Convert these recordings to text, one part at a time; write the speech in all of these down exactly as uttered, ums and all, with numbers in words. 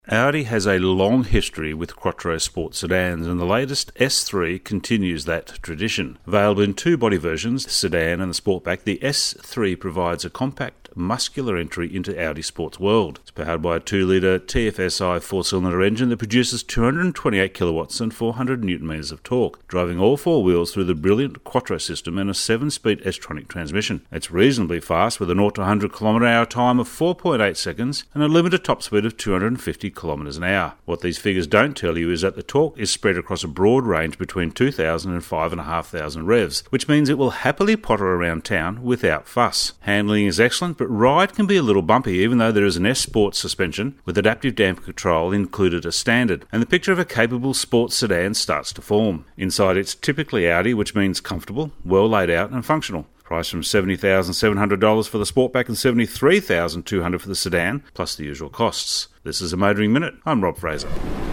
Audi has a long history with Quattro sport sedans, and the latest S three continues that tradition. Available in two body versions, the sedan and the Sportback, the S three provides a compact, muscular entry into Audi sports world. It's powered by a two litre T F S I four-cylinder engine that produces two hundred twenty-eight kilowatts and four hundred newton metres of torque, driving all four wheels through the brilliant Quattro system and a seven-speed S-tronic transmission. It's reasonably fast with a zero to one hundred kilometre an hour time of four point eight seconds and a limited top speed of two hundred fifty kilometres an hour. What these figures don't tell you is that the torque is spread across a broad range between two thousand and five thousand five hundred revs, which means it will happily potter around town without fuss. Handling is excellent, but ride can be a little bumpy, even though there is an S-Sport suspension with adaptive damper control included as standard, and the picture of a capable sports sedan starts to form. Inside, it's typically Audi, which means comfortable, well laid out and functional. Price from seventy thousand seven hundred dollars for the Sportback and seventy-three thousand two hundred dollars for the sedan, plus the usual costs. This is a Motoring Minute. I'm Rob Fraser.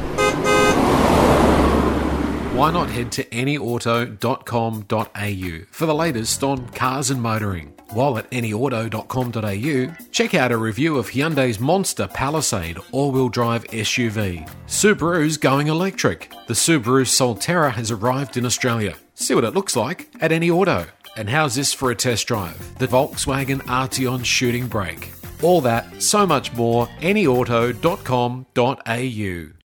Why not head to any auto dot com dot a u for the latest on cars and motoring? While at any auto dot com dot a u, check out a review of Hyundai's Monster Palisade all-wheel drive S U V. Subaru's going electric. The Subaru Solterra has arrived in Australia. See what it looks like at Any Auto. And how's this for a test drive? The Volkswagen Arteon shooting brake. All that, so much more, any auto dot com dot a u.